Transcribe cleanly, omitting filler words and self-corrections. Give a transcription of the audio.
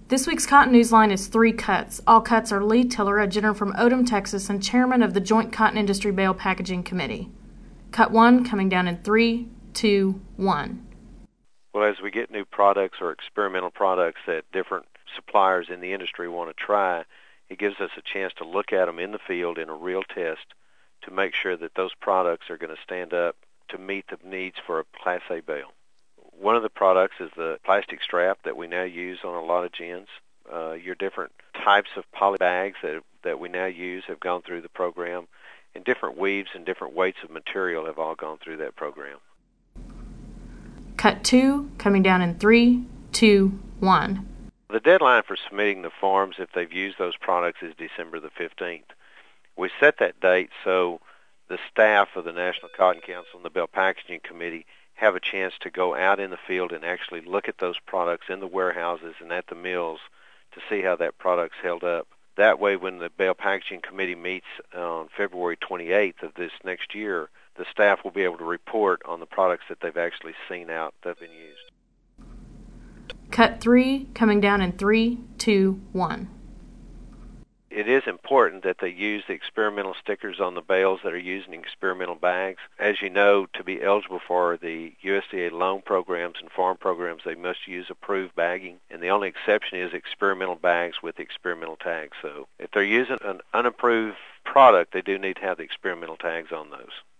This week's Cotton News line is 3 cuts. All cuts are Lee Tiller, a gentleman from Odom, Texas, and chairman of the Joint Cotton Industry Bale Packaging Committee. Cut 1 coming down in 3, 2, 1. Well, as we get new products or experimental products that different suppliers in the industry want to try, it gives us a chance to look at them in the field in a real test to make sure that those products are going to stand up to meet the needs for a Class A bale. One of the products is the plastic strap that we now use on a lot of gins. Your different types of poly bags that we now use have gone through the program, and different weaves and different weights of material have all gone through that program. Cut 2 coming down in 3, 2, 1. The deadline for submitting the forms if they've used those products is December the 15th. We set that date so the staff of the National Cotton Council and the Bale Packaging Committee have a chance to go out in the field and actually look at those products in the warehouses and at the mills to see how that product's held up. That way, when the Bale Packaging Committee meets on February 28th of this next year, the staff will be able to report on the products that they've actually seen out that have been used. Cut 3 coming down in 3, 2, 1. It is important that they use the experimental stickers on the bales that are used in experimental bags. As you know, to be eligible for the USDA loan programs and farm programs, they must use approved bagging, and the only exception is experimental bags with experimental tags. So if they're using an unapproved product, they do need to have the experimental tags on those.